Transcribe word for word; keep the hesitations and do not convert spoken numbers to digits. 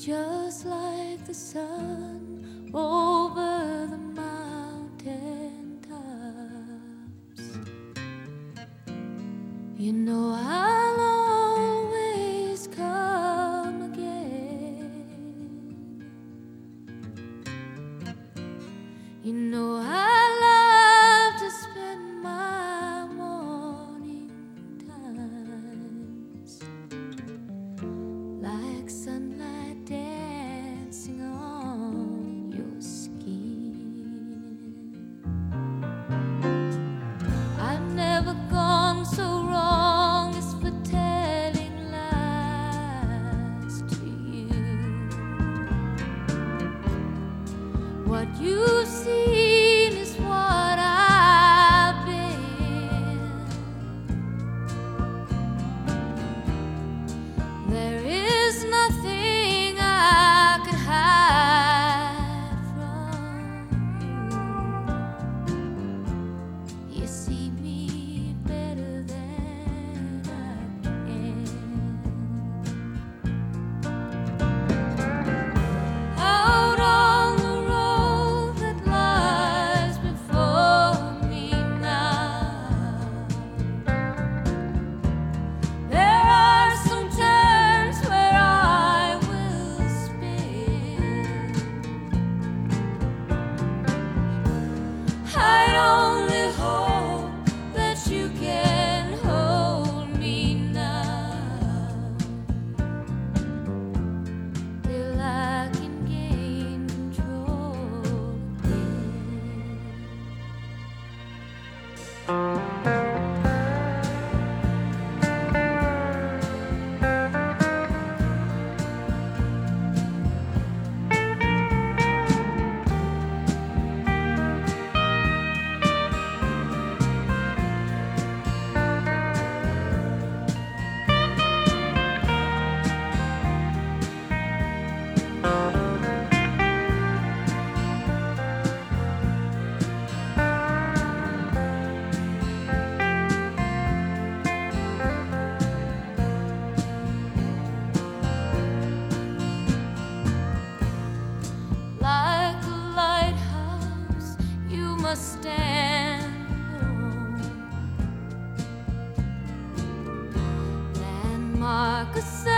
just like the sun over the mountain tops. You know I'll always come again. You know I love to spend my morning times like sunlight dancing on your skin. I've never gone so wrong as for telling lies to you. What you've seen is what I've been. There is nothing I could hide from you. You see me better than I can. Out on the road that lies before me now, there are some turns where I will spin. I'd only hope that you can hold me now, till I can gain control again. Like a lighthouse, you must stand alone. Landmark a